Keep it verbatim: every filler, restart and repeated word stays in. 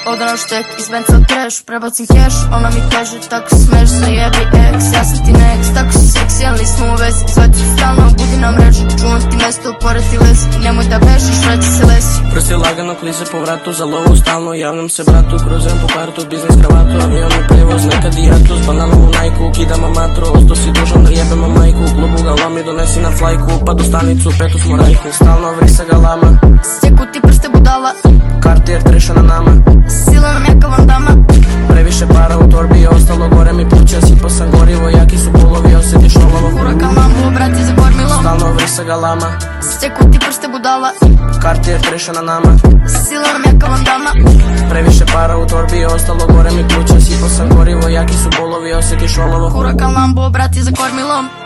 Odano štek, iz benca trash, prebacim cash. Ona mi kaže, tako smeš, zajebi ex. Ja sam ti next, tako si seksi, ali nismo u vezi. Zvati se stalno, budi na mrežu. Čuvam ti mesto, pored ti lesi. Nemoj da bežiš, vraći se lesi. Prsti lagano klize po vratu, za lovu stalno javljam se bratu. Kruzem po kartu, biznis kravatu, avion i prevoz, nekad i jatus. Bananovu najku, kidamo matru, osto si dužan da jebemo majku. Klubu ga lomi, donesi na flajku, pa do stanicu, petu smo rajku. Stalno vrisa ga lama, sjeku ti prste budala, Cartier treša na nama, sila nam jaka vandama. Previše para u torbi, ostalo gore mi pluća. Sipo sam gorivo, jaki su pulovi, osjetiš olovo. Hurakan lambu, obrati za kormilom. Stalno vrisa ga lama, sjeku ti prste budala, Cartier treša na nama, sila nam jaka vandama. previše para u torbi, ostalo gore mi pluća. Sipo sam gorivo, jaki su pulovi, osjetiš olovo. Hurakan lambu, obrati za kormilom.